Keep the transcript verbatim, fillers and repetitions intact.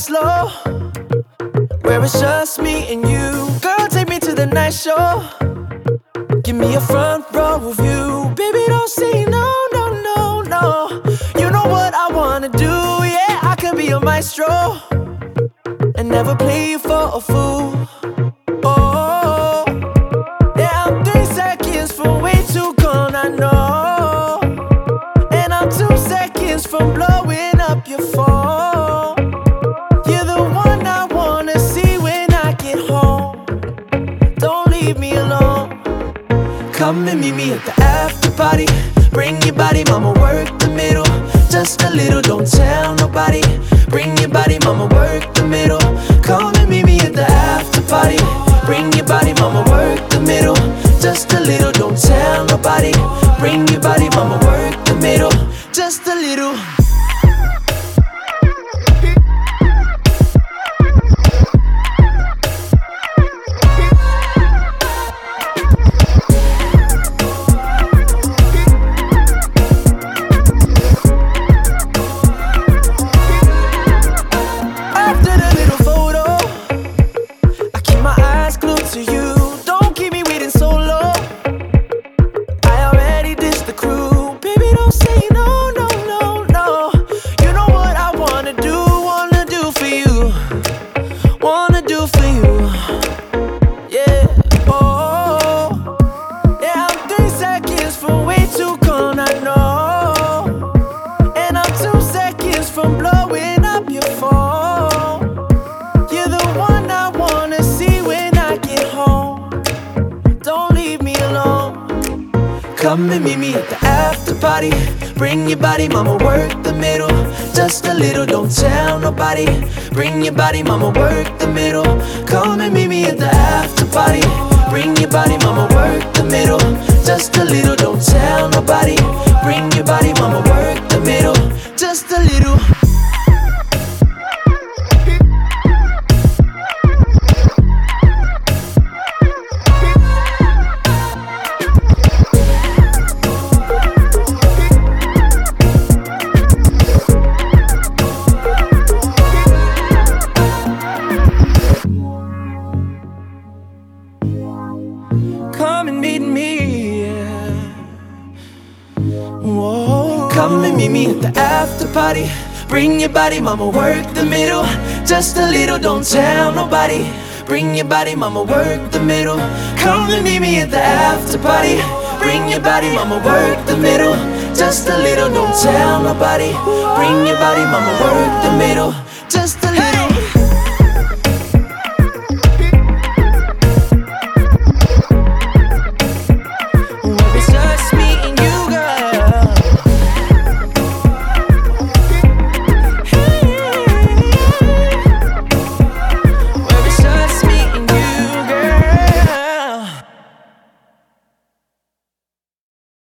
slow, where it's just me and you. Girl, take me to the night show. Give me a front row view. Baby, don't say no, no, no, no. You know what I wanna do, yeah. I could be a maestro and never play you for a fool. Oh, yeah, I'm three seconds from way too gone, I know. And I'm two seconds from blowing up your phone. You're the one I wanna see when I get home. Don't leave me alone. Come and meet me at the after party. Bring your body, mama, work the middle. Just a little, don't tell nobody. Bring your body, mama, work the middle. Come and meet me at the after party. Bring your body, mama, work the middle. Just a little, don't tell nobody. Bring your body, mama, work the middle. Just a little. Come and meet me at the after party. Bring your body, mama, work the middle. Just a little, don't tell nobody. Bring your body, mama, work the middle. Come and meet me at the after party. Bring your body, mama, work the middle. Just a little, don't tell nobody. Bring your body, mama, work the middle. Just a little. Come and meet me, yeah. Whoa. Come and meet me at the after party. Bring your body, mama, work the middle. Just a little, don't tell nobody. Bring your body, mama, work the middle. Come and meet me at the after party. Bring your body, mama, work the middle. Just a little, don't tell nobody. Bring your body, mama, work the middle. Just a little.